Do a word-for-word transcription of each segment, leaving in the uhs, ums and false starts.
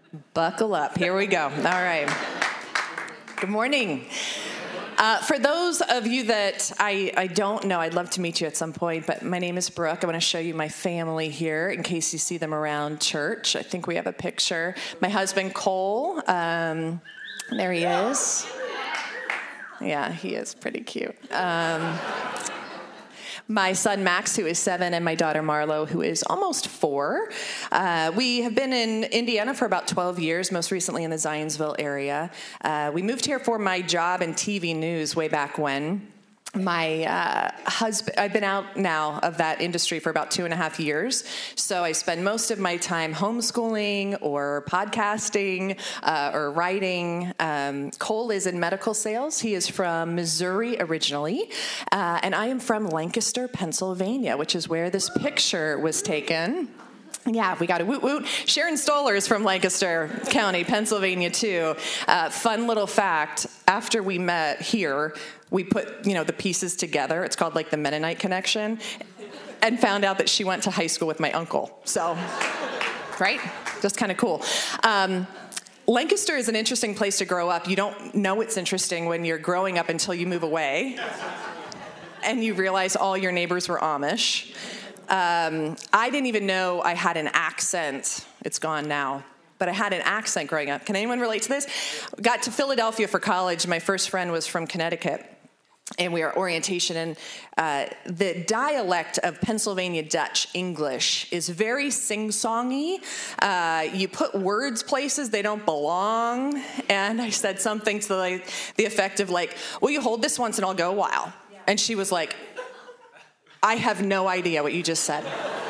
Buckle up. Here we go. All right. Good morning. Uh, for those of you that I, I don't know, I'd love to meet you at some point, but my name is Brooke. I want to show you my family here in case you see them around church. I think we have a picture. My husband, Cole, um, there he is. Yeah, he is pretty cute. Um, my son, Max, who is seven, and my daughter, Marlo, who is almost four. Uh, we have been in Indiana for about twelve years, most recently in the Zionsville area. Uh, we moved here for my job in T V news way back when. My uh, husband, I've been out now of that industry for about two and a half years. So I spend most of my time homeschooling or podcasting uh, or writing. Um, Cole is in medical sales. He is from Missouri originally. Uh, and I am from Lancaster, Pennsylvania, which is where this picture was taken. Yeah, we got a woot woot. Sharon Stoller is from Lancaster County, Pennsylvania, too. Uh, fun little fact, after we met here, we put, you know, the pieces together. It's called like the Mennonite connection, and found out that she went to high school with my uncle. So, right? Just kind of cool. Um, Lancaster is an interesting place to grow up. You don't know it's interesting when you're growing up until you move away, and you realize all your neighbors were Amish. Um, I didn't even know I had an accent. It's gone now. But I had an accent growing up. Can anyone relate to this? Got to Philadelphia for college. My first friend was from Connecticut, and we were orientation. And uh, the dialect of Pennsylvania Dutch English is very sing-songy. Uh, you put words places they don't belong. And I said something to the, like, the effect of like, "Will you hold this once and I'll go a while?" And she was like, "I have no idea what you just said."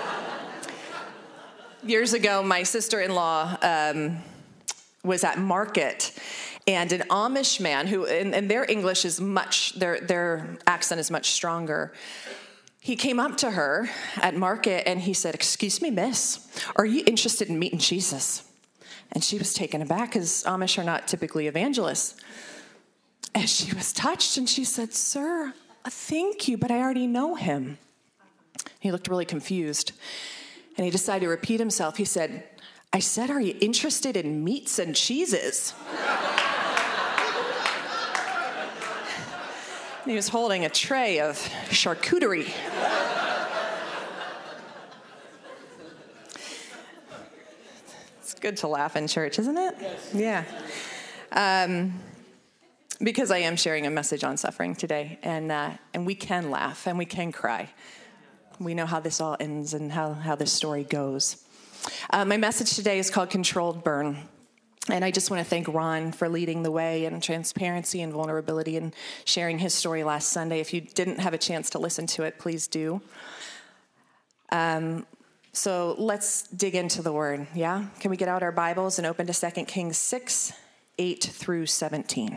Years ago, my sister-in-law um, was at market, and an Amish man who, and, and their English is much, their their accent is much stronger. He came up to her at market and he said, "Excuse me, miss, are you interested in meeting Jesus?" And she was taken aback because Amish are not typically evangelists. And she was touched and she said, "Sir, thank you, but I already know him." He looked really confused. And he decided to repeat himself. He said, "I said, are you interested in meats and cheeses?" And he was holding a tray of charcuterie. It's good to laugh in church, isn't it? Yes. Yeah. Um, because I am sharing a message on suffering today. And, uh, and we can laugh and we can cry. We know how this all ends and how, how this story goes. Uh, my message today is called Controlled Burn. And I just want to thank Ron for leading the way in transparency and vulnerability and sharing his story last Sunday. If you didn't have a chance to listen to it, please do. Um, so let's dig into the word, yeah? Can we get out our Bibles and open to Second Kings six, eight through seventeen?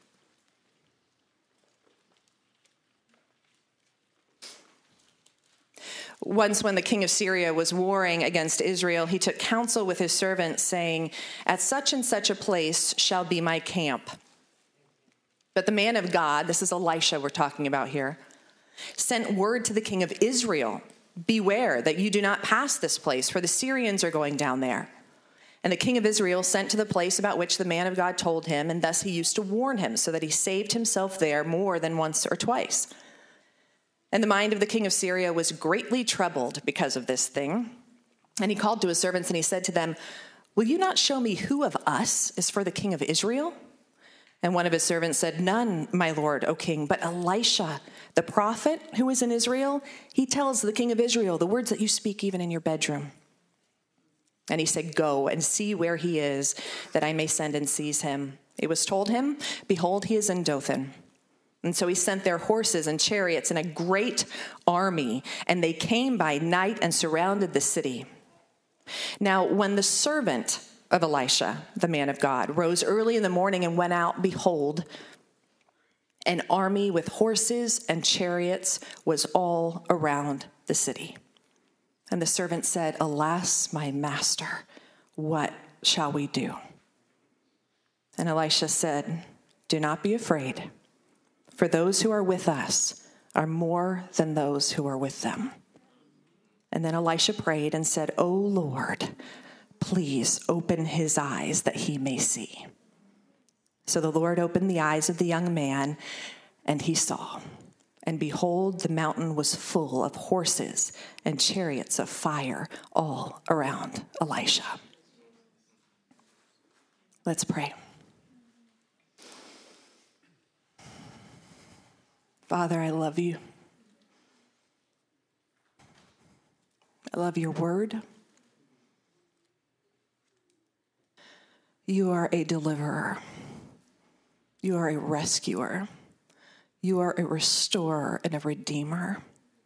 Once when the king of Syria was warring against Israel, he took counsel with his servants, saying, "At such and such a place shall be my camp." But the man of God, this is Elisha we're talking about here, sent word to the king of Israel, "Beware that you do not pass this place, for the Syrians are going down there." And the king of Israel sent to the place about which the man of God told him, and thus he used to warn him, so that he saved himself there more than once or twice. And the mind of the king of Syria was greatly troubled because of this thing. And he called to his servants and he said to them, "Will you not show me who of us is for the king of Israel?" And one of his servants said, "None, my lord, O king, but Elisha, the prophet who is in Israel, he tells the king of Israel the words that you speak even in your bedroom." And he said, "Go and see where he is, that I may send and seize him." It was told him, "Behold, he is in Dothan." And so he sent their horses and chariots and a great army, and they came by night and surrounded the city. Now, when the servant of Elisha, the man of God, rose early in the morning and went out, behold, an army with horses and chariots was all around the city. And the servant said, "Alas, my master, what shall we do?" And Elisha said, "Do not be afraid. For those who are with us are more than those who are with them." And then Elisha prayed and said, "O Lord, please open his eyes that he may see." So the Lord opened the eyes of the young man, and he saw. And behold, the mountain was full of horses and chariots of fire all around Elisha. Let's pray. Father, I love you. I love your word. You are a deliverer. You are a rescuer. You are a restorer and a redeemer.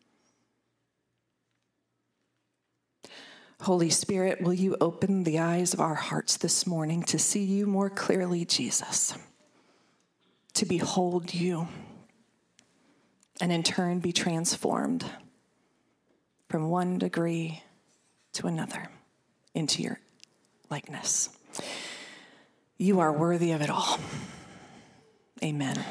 Holy Spirit, will you open the eyes of our hearts this morning to see you more clearly, Jesus, to behold you, and in turn be transformed from one degree to another into your likeness. You are worthy of it all. Amen.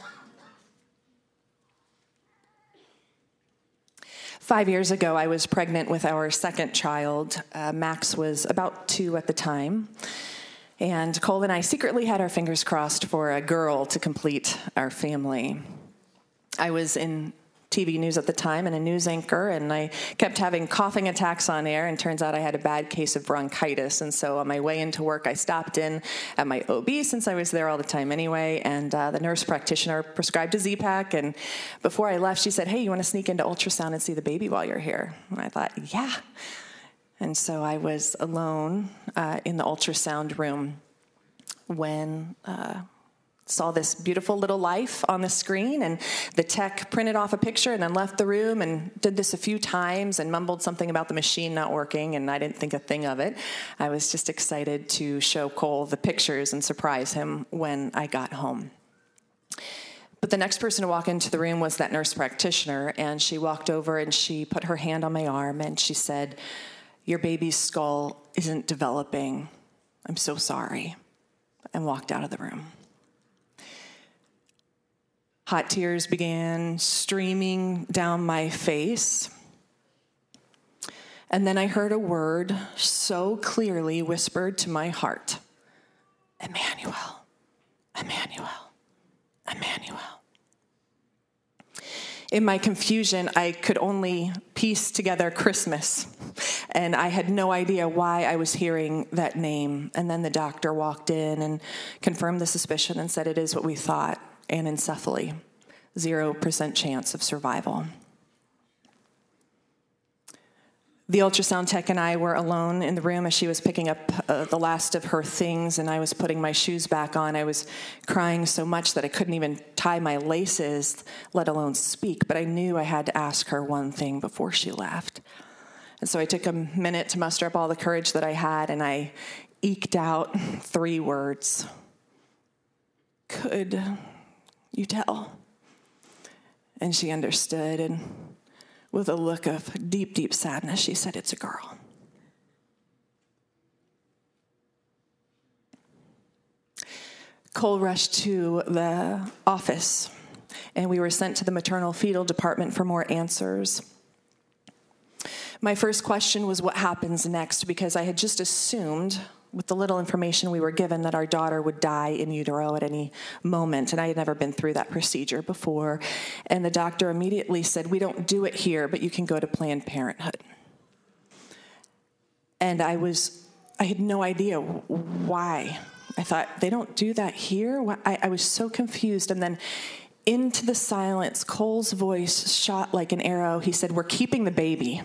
Five years ago, I was pregnant with our second child. Uh, Max was about two at the time. And Cole and I secretly had our fingers crossed for a girl to complete our family. I was in T V news at the time and a news anchor, and I kept having coughing attacks on air, and turns out I had a bad case of bronchitis. And so on my way into work, I stopped in at my O B, since I was there all the time anyway, and uh, the nurse practitioner prescribed a Z-Pak, and before I left, she said, "Hey, you want to sneak into ultrasound and see the baby while you're here?" And I thought, yeah. And so I was alone uh, in the ultrasound room when uh, saw this beautiful little life on the screen, and the tech printed off a picture and then left the room and did this a few times and mumbled something about the machine not working, and I didn't think a thing of it. I was just excited to show Cole the pictures and surprise him when I got home. But the next person to walk into the room was that nurse practitioner, and she walked over and she put her hand on my arm and she said, "Your baby's skull isn't developing. I'm so sorry," and walked out of the room. Hot tears began streaming down my face. And then I heard a word so clearly whispered to my heart: "Emmanuel, Emmanuel, Emmanuel." In my confusion, I could only piece together Christmas, and I had no idea why I was hearing that name. And then the doctor walked in and confirmed the suspicion and said, "It is what we thought. Anencephaly, zero percent chance of survival." The ultrasound tech and I were alone in the room as she was picking up uh, the last of her things, and I was putting my shoes back on. I was crying so much that I couldn't even tie my laces, let alone speak, but I knew I had to ask her one thing before she left. And so I took a minute to muster up all the courage that I had, and I eked out three words: "Could you tell?" And she understood, and with a look of deep, deep sadness, she said, "It's a girl." Cole rushed to the office, and we were sent to the maternal fetal department for more answers. My first question was what happens next, because I had just assumed, with the little information we were given, that our daughter would die in utero at any moment, and I had never been through that procedure before. And the doctor immediately said, "We don't do it here, but you can go to Planned Parenthood." And I was, I had no idea why. I thought, they don't do that here? I, I was so confused. And then into the silence, Cole's voice shot like an arrow. He said, "We're keeping the baby."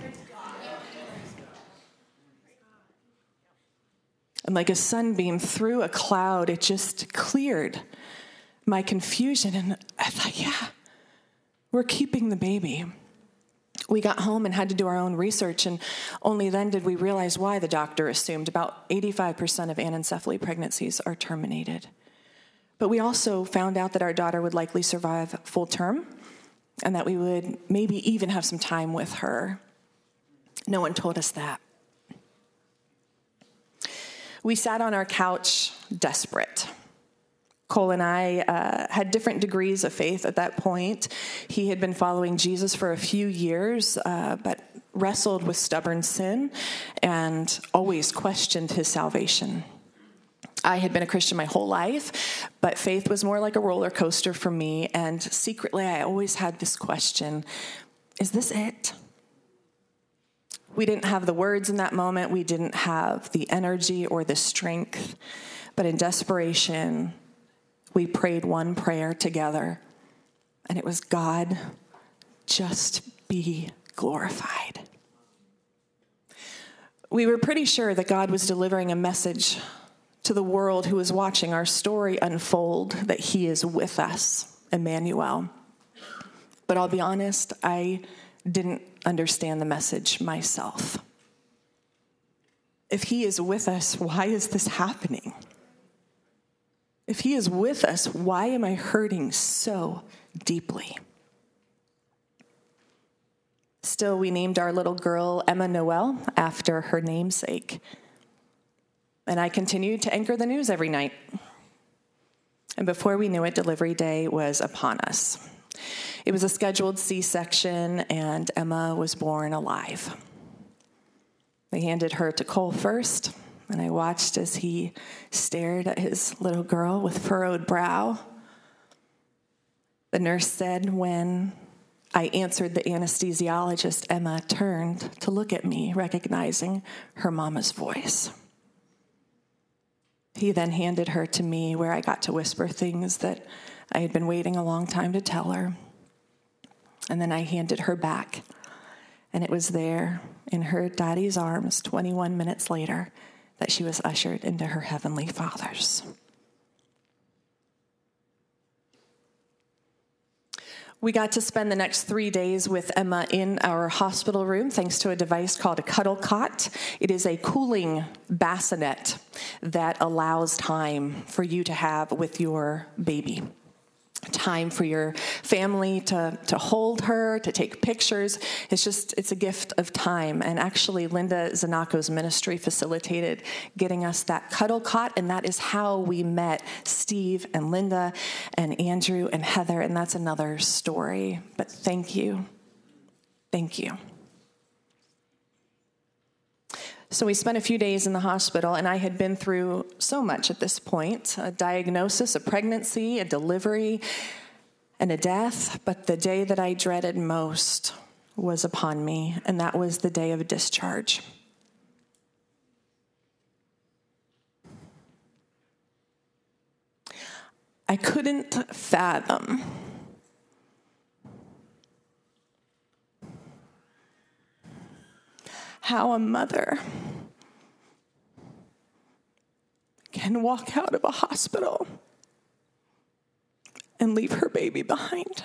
And like a sunbeam through a cloud, it just cleared my confusion. And I thought, yeah, we're keeping the baby. We got home and had to do our own research, and only then did we realize why the doctor assumed about eighty-five percent of anencephaly pregnancies are terminated. But we also found out that our daughter would likely survive full term, and that we would maybe even have some time with her. No one told us that. We sat on our couch, desperate. Cole and I uh, had different degrees of faith at that point. He had been following Jesus for a few years, uh, but wrestled with stubborn sin and always questioned his salvation. I had been a Christian my whole life, but faith was more like a roller coaster for me, and secretly I always had this question, is this it? We didn't have the words in that moment. We didn't have the energy or the strength, but in desperation, we prayed one prayer together, and it was, God, just be glorified. We were pretty sure that God was delivering a message to the world who was watching our story unfold, that he is with us, Emmanuel. But I'll be honest, I didn't understand the message myself. If he is with us, why is this happening? If he is with us, why am I hurting so deeply? Still, we named our little girl Emma Noel after her namesake. And I continued to anchor the news every night. And before we knew it, delivery day was upon us. It was a scheduled C-section, and Emma was born alive. They handed her to Cole first, and I watched as he stared at his little girl with furrowed brow. The nurse said when I answered the anesthesiologist, Emma turned to look at me, recognizing her mama's voice. He then handed her to me, where I got to whisper things that I had been waiting a long time to tell her. And then I handed her back, and it was there in her daddy's arms twenty-one minutes later that she was ushered into her heavenly Father's. We got to spend the next three days with Emma in our hospital room thanks to a device called a cuddle cot. It is a cooling bassinet that allows time for you to have with your baby. Time for your family to, to hold her, to take pictures. It's just, it's a gift of time. And actually, Linda Zanaco's ministry facilitated getting us that cuddle cot, and that is how we met Steve and Linda and Andrew and Heather, and that's another story. But thank you. Thank you. So we spent a few days in the hospital, and I had been through so much at this point, a diagnosis, a pregnancy, a delivery, and a death. But the day that I dreaded most was upon me, and that was the day of discharge. I couldn't fathom how a mother can walk out of a hospital and leave her baby behind.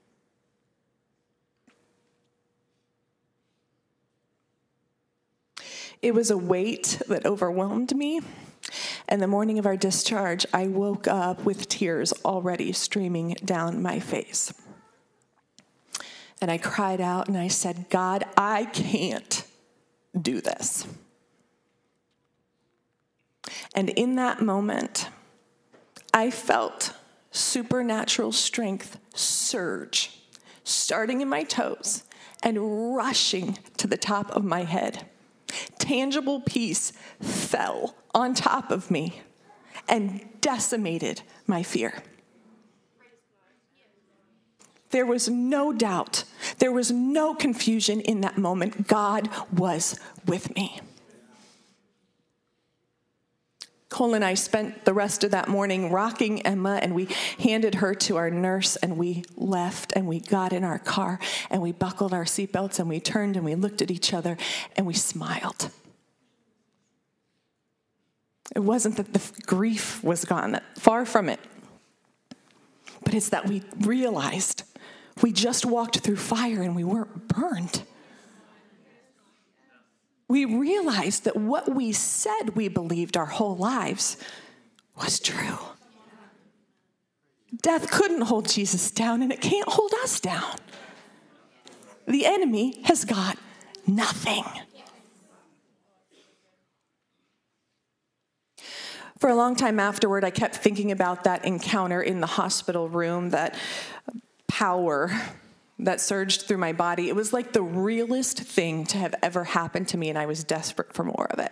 It was a weight that overwhelmed me, and the morning of our discharge, I woke up with tears already streaming down my face. And I cried out and I said, God, I can't do this. And in that moment, I felt supernatural strength surge, starting in my toes and rushing to the top of my head. Tangible peace fell on top of me and decimated my fear. There was no doubt. There was no confusion in that moment. God was with me. Cole and I spent the rest of that morning rocking Emma, and we handed her to our nurse, and we left, and we got in our car, and we buckled our seatbelts, and we turned, and we looked at each other, and we smiled. It wasn't that the grief was gone, that far from it, but it's that we realized we just walked through fire and we weren't burned. We realized that what we said we believed our whole lives was true. Death couldn't hold Jesus down, and it can't hold us down. The enemy has got nothing. For a long time afterward, I kept thinking about that encounter in the hospital room, that power that surged through my body. It was like the realest thing to have ever happened to me, and I was desperate for more of it.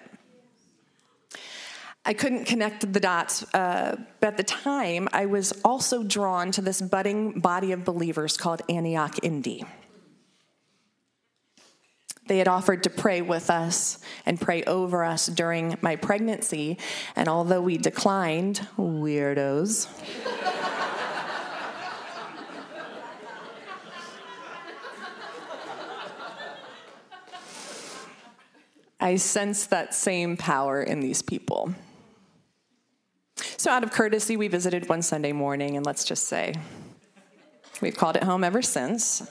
I couldn't connect the dots, uh, but at the time, I was also drawn to this budding body of believers called Antioch Indy. They had offered to pray with us and pray over us during my pregnancy, and although we declined, weirdos, I sensed that same power in these people. So out of courtesy, we visited one Sunday morning, and let's just say we've called it home ever since.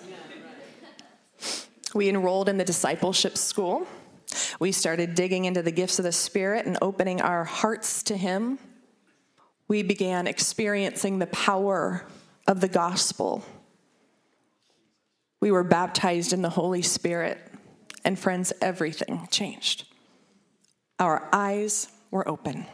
We enrolled in the discipleship school. We started digging into the gifts of the Spirit and opening our hearts to Him. We began experiencing the power of the gospel. We were baptized in the Holy Spirit. And friends, everything changed. Our eyes were open.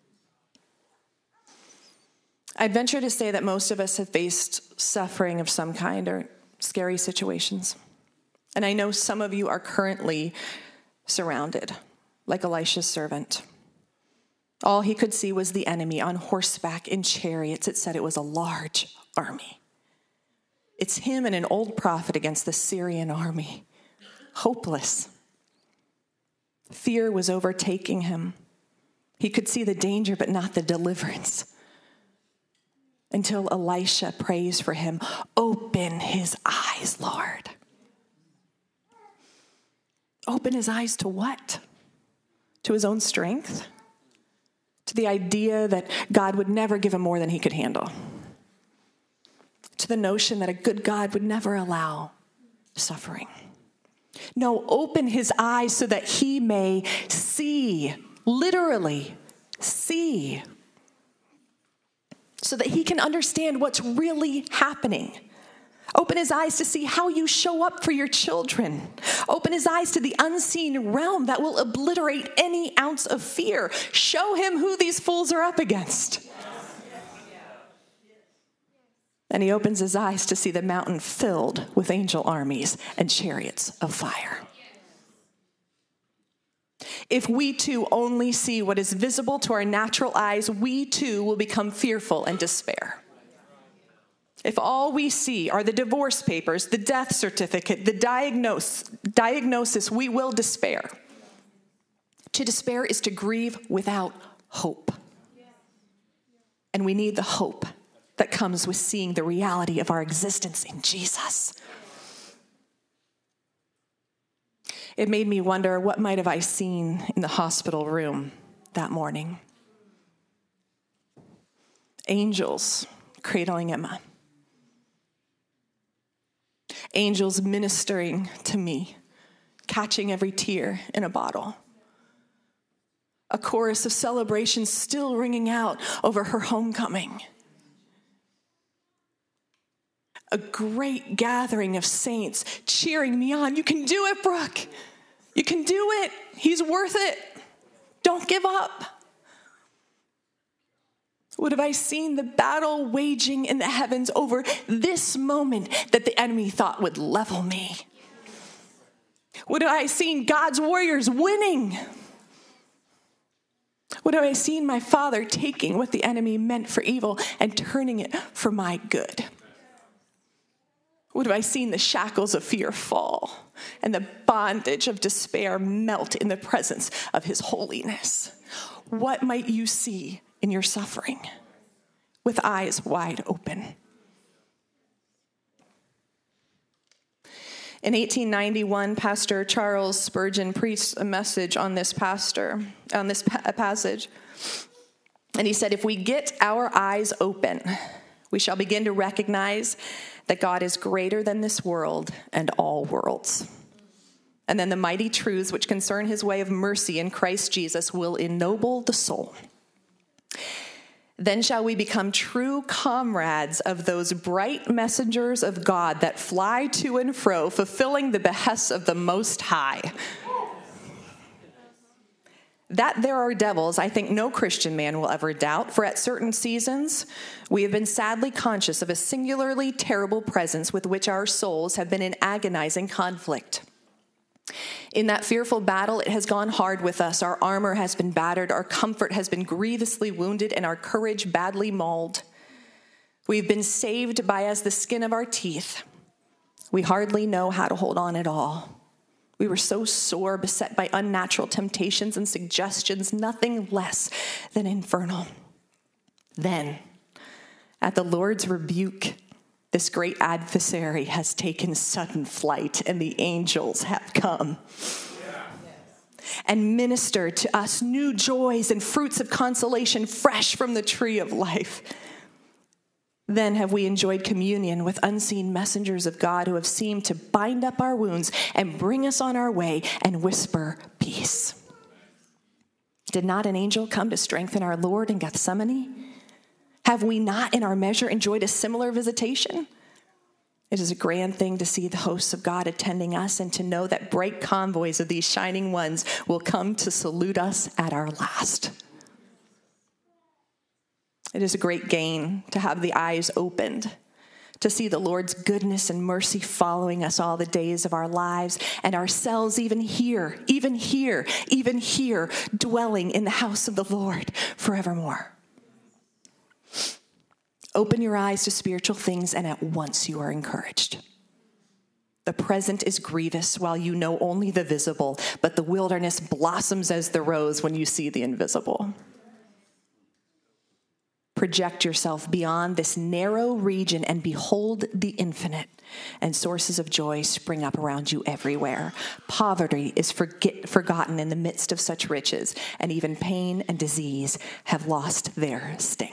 I'd venture to say that most of us have faced suffering of some kind or scary situations. And I know some of you are currently surrounded, like Elisha's servant. All he could see was the enemy on horseback in chariots. It said it was a large army. It's him and an old prophet against the Syrian army. Hopeless. Fear was overtaking him. He could see the danger, but not the deliverance. Until Elisha prays for him, open his eyes, Lord. Open his eyes to what? To his own strength? To the idea that God would never give him more than he could handle? To the notion that a good God would never allow suffering? No, open his eyes so that he may see, literally see, so that he can understand what's really happening. Open his eyes to see how you show up for your children. Open his eyes to the unseen realm that will obliterate any ounce of fear. Show him who these fools are up against. And he opens his eyes to see the mountain filled with angel armies and chariots of fire. If we too only see what is visible to our natural eyes, we too will become fearful and despair. If all we see are the divorce papers, the death certificate, the diagnose, diagnosis, we will despair. To despair is to grieve without hope. And we need the hope that comes with seeing the reality of our existence in Jesus. It made me wonder, what might have I seen in the hospital room that morning? Angels cradling Emma. Angels ministering to me, catching every tear in a bottle. A chorus of celebration still ringing out over her homecoming. A great gathering of saints cheering me on. You can do it, Brooke. You can do it. He's worth it. Don't give up. Would have I seen the battle waging in the heavens over this moment that the enemy thought would level me? Would have I seen God's warriors winning? Would have I seen my Father taking what the enemy meant for evil and turning it for my good? Would have I seen the shackles of fear fall and the bondage of despair melt in the presence of his holiness? What might you see in your suffering with eyes wide open? In eighteen ninety-one, Pastor Charles Spurgeon preached a message on this pastor, on this pa- passage. And he said, if we get our eyes open, we shall begin to recognize that God is greater than this world and all worlds. And then the mighty truths which concern his way of mercy in Christ Jesus will ennoble the soul. Then shall we become true comrades of those bright messengers of God that fly to and fro, fulfilling the behests of the Most High. That there are devils, I think no Christian man will ever doubt, for at certain seasons, we have been sadly conscious of a singularly terrible presence with which our souls have been in agonizing conflict. In that fearful battle, it has gone hard with us. Our armor has been battered, our comfort has been grievously wounded, and our courage badly mauled. We've been saved by as the skin of our teeth. We hardly know how to hold on at all. We were so sore, beset by unnatural temptations and suggestions, nothing less than infernal. Then, at the Lord's rebuke, this great adversary has taken sudden flight, and the angels have come and ministered to us new joys and fruits of consolation fresh from the tree of life. Then have we enjoyed communion with unseen messengers of God who have seemed to bind up our wounds and bring us on our way and whisper peace. Did not an angel come to strengthen our Lord in Gethsemane? Have we not in our measure enjoyed a similar visitation? It is a grand thing to see the hosts of God attending us and to know that bright convoys of these shining ones will come to salute us at our last. It is a great gain to have the eyes opened, to see the Lord's goodness and mercy following us all the days of our lives, and ourselves even here, even here, even here, dwelling in the house of the Lord forevermore. Open your eyes to spiritual things, and at once you are encouraged. The present is grievous while you know only the visible, but the wilderness blossoms as the rose when you see the invisible. Project yourself beyond this narrow region and behold the infinite, and sources of joy spring up around you everywhere. Poverty is forget, forgotten in the midst of such riches, and even pain and disease have lost their sting.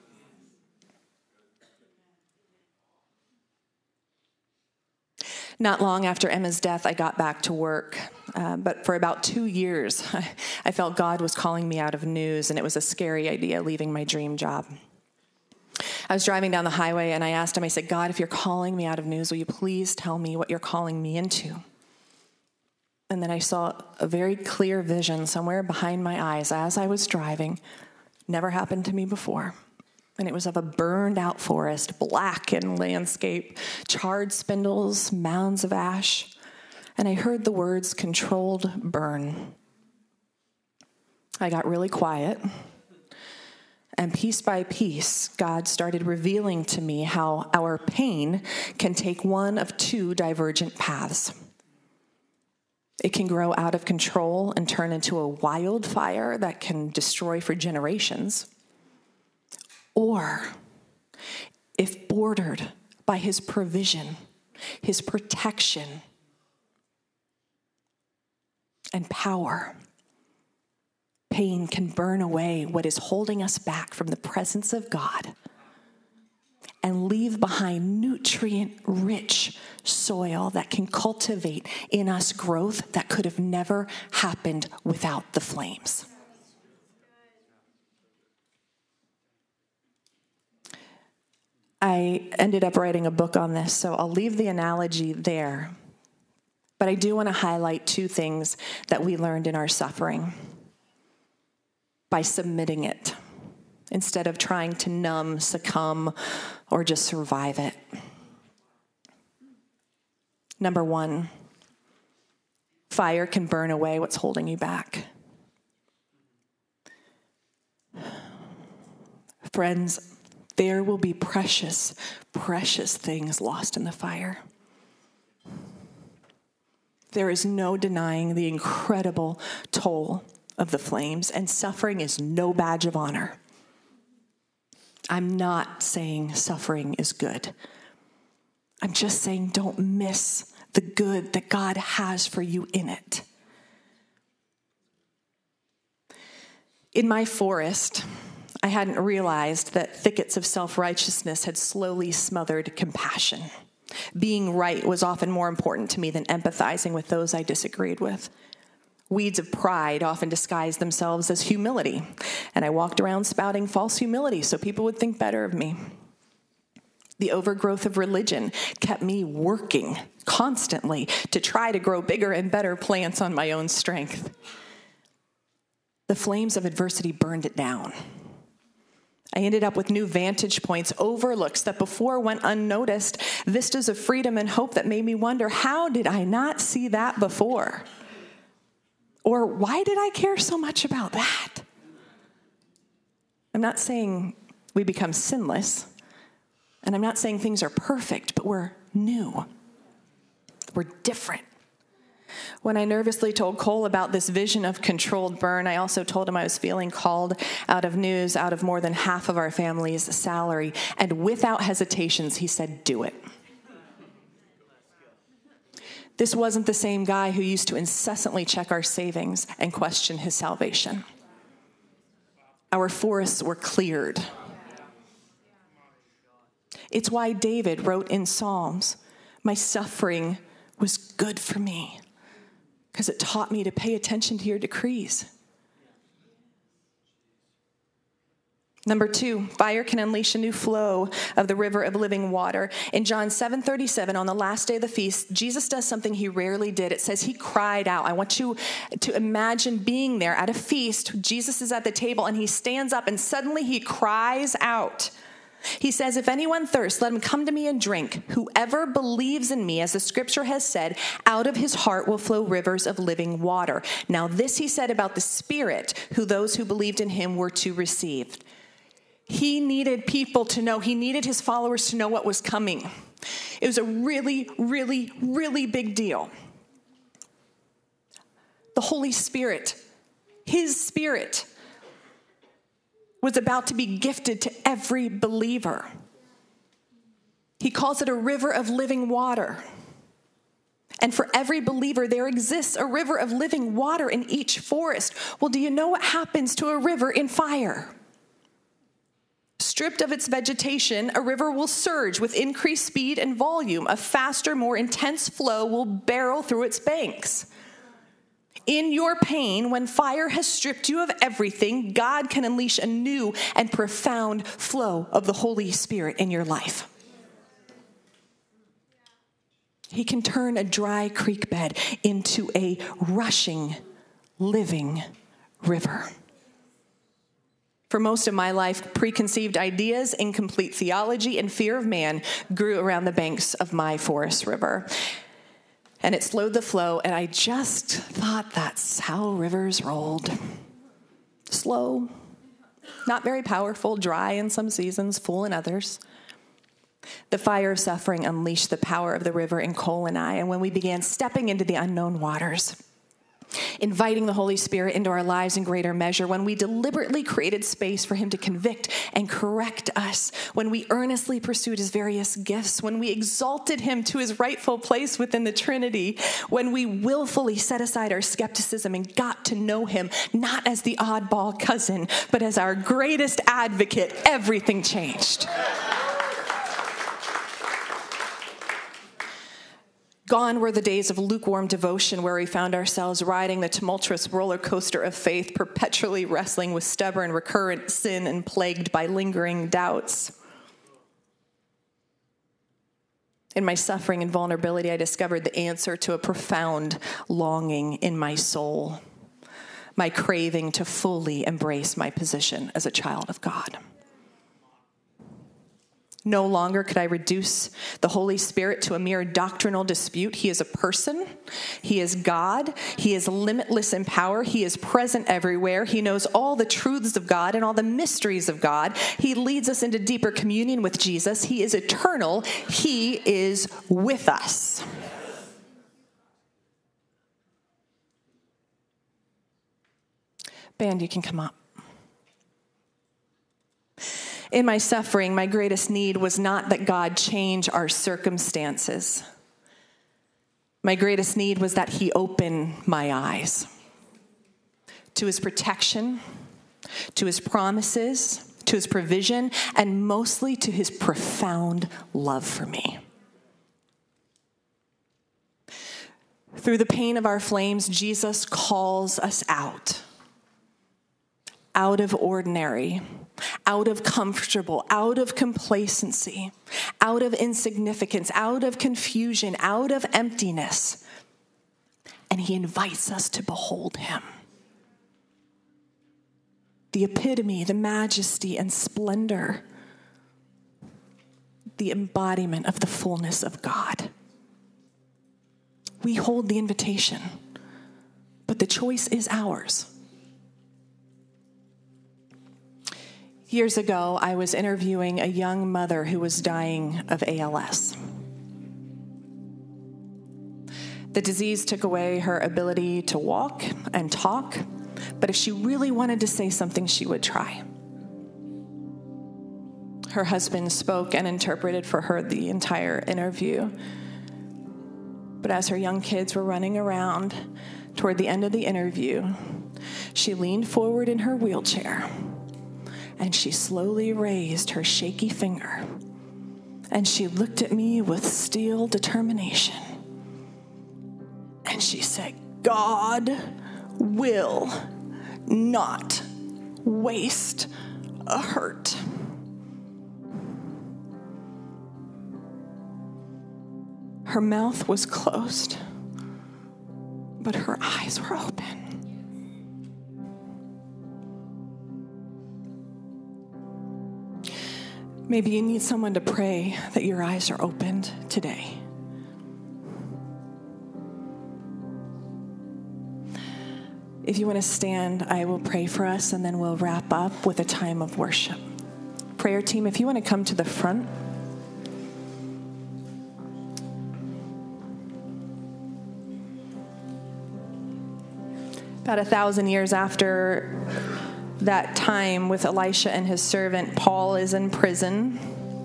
Not long after Emma's death, I got back to work. Uh, but for about two years, I, I felt God was calling me out of news, and it was a scary idea leaving my dream job. I was driving down the highway, and I asked him, I said, God, if you're calling me out of news, will you please tell me what you're calling me into? And then I saw a very clear vision somewhere behind my eyes as I was driving. Never happened to me before. And it was of a burned out forest, black in landscape, charred spindles, mounds of ash. And I heard the words controlled burn. I got really quiet. And piece by piece, God started revealing to me how our pain can take one of two divergent paths. It can grow out of control and turn into a wildfire that can destroy for generations. Or, if bordered by his provision, his protection, and power, pain can burn away what is holding us back from the presence of God and leave behind nutrient-rich soil that can cultivate in us growth that could have never happened without the flames. I ended up writing a book on this, so I'll leave the analogy there. But I do want to highlight two things that we learned in our suffering by submitting it instead of trying to numb, succumb, or just survive it. Number one, fire can burn away what's holding you back. Friends, there will be precious, precious things lost in the fire. There is no denying the incredible toll of the flames, and suffering is no badge of honor. I'm not saying suffering is good. I'm just saying don't miss the good that God has for you in it. In my forest, I hadn't realized that thickets of self-righteousness had slowly smothered compassion. Being right was often more important to me than empathizing with those I disagreed with. Weeds of pride often disguised themselves as humility, and I walked around spouting false humility so people would think better of me. The overgrowth of religion kept me working constantly to try to grow bigger and better plants on my own strength. the flames of adversity burned it down. I ended up with new vantage points, overlooks that before went unnoticed, vistas of freedom and hope that made me wonder, how did I not see that before? Or why did I care so much about that? I'm not saying we become sinless, and I'm not saying things are perfect, but we're new. We're different. When I nervously told Cole about this vision of controlled burn, I also told him I was feeling called out of news, out of more than half of our family's salary. And without hesitations, he said, do it. This wasn't the same guy who used to incessantly check our savings and question his salvation. Our forests were cleared. It's why David wrote in Psalms, my suffering was good for me, because it taught me to pay attention to your decrees. Number two, fire can unleash a new flow of the river of living water. In John seven thirty-seven, on the last day of the feast, Jesus does something he rarely did. It says he cried out. I want you to imagine being there at a feast. Jesus is at the table and he stands up and suddenly he cries out. He says, if anyone thirsts, let him come to me and drink. Whoever believes in me, as the scripture has said, out of his heart will flow rivers of living water. Now this he said about the Spirit, who those who believed in him were to receive. He needed people to know, he needed his followers to know what was coming. It was a really, really, really big deal. The Holy Spirit, his Spirit, was about to be gifted to every believer. He calls it a river of living water. And for every believer, there exists a river of living water in each forest. Well, do you know what happens to a river in fire? Stripped of its vegetation, a river will surge with increased speed and volume. A faster, more intense flow will barrel through its banks. In your pain, when fire has stripped you of everything, God can unleash a new and profound flow of the Holy Spirit in your life. He can turn a dry creek bed into a rushing, living river. For most of my life, preconceived ideas, incomplete theology, and fear of man grew around the banks of my forest river. And it slowed the flow, and I just thought that's how rivers rolled. Slow, not very powerful, dry in some seasons, full in others. The fire of suffering unleashed the power of the river in Cole and I, and when we began stepping into the unknown waters, inviting the Holy Spirit into our lives in greater measure, when we deliberately created space for him to convict and correct us, when we earnestly pursued his various gifts, when we exalted him to his rightful place within the Trinity, when we willfully set aside our skepticism and got to know him, not as the oddball cousin, but as our greatest advocate, everything changed. Gone were the days of lukewarm devotion where we found ourselves riding the tumultuous roller coaster of faith, perpetually wrestling with stubborn, recurrent sin and plagued by lingering doubts. In my suffering and vulnerability, I discovered the answer to a profound longing in my soul, my craving to fully embrace my position as a child of God. No longer could I reduce the Holy Spirit to a mere doctrinal dispute. He is a person. He is God. He is limitless in power. He is present everywhere. He knows all the truths of God and all the mysteries of God. He leads us into deeper communion with Jesus. He is eternal. He is with us. Band, you can come up. In my suffering, my greatest need was not that God change our circumstances. My greatest need was that he open my eyes to his protection, to his promises, to his provision, and mostly to his profound love for me. Through the pain of our flames, Jesus calls us out. Out of ordinary, out of comfortable, out of complacency, out of insignificance, out of confusion, out of emptiness. And he invites us to behold him. the epitome, the majesty and splendor, the embodiment of the fullness of God. We hold the invitation, but the choice is ours. Years ago, I was interviewing a young mother who was dying of A L S. The disease took away her ability to walk and talk, but if she really wanted to say something, she would try. Her husband spoke and interpreted for her the entire interview. But as her young kids were running around toward the end of the interview, she leaned forward in her wheelchair and she slowly raised her shaky finger and she looked at me with steel determination. And she said, God will not waste a hurt. Her mouth was closed, but her eyes were open. Maybe you need someone to pray that your eyes are opened today. If you want to stand, I will pray for us, and then we'll wrap up with a time of worship. Prayer team, if you want to come to the front. About a thousand years after that time with Elisha and his servant, Paul is in prison,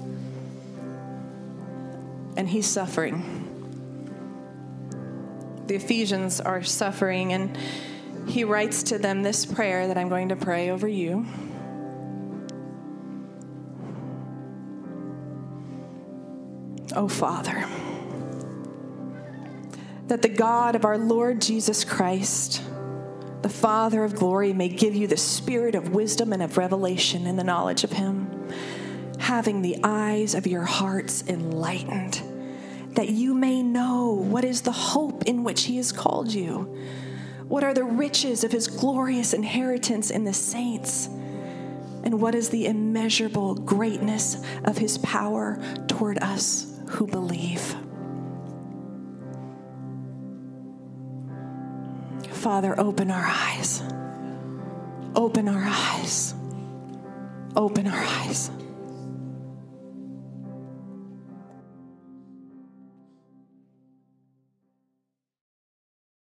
and he's suffering. The Ephesians are suffering, and he writes to them this prayer that I'm going to pray over you. Oh, Father, that the God of our Lord Jesus Christ, the Father of glory, may give you the spirit of wisdom and of revelation in the knowledge of him, having the eyes of your hearts enlightened, that you may know what is the hope in which he has called you, what are the riches of his glorious inheritance in the saints, and what is the immeasurable greatness of his power toward us who believe. Father, open our eyes. Open our eyes. Open our eyes.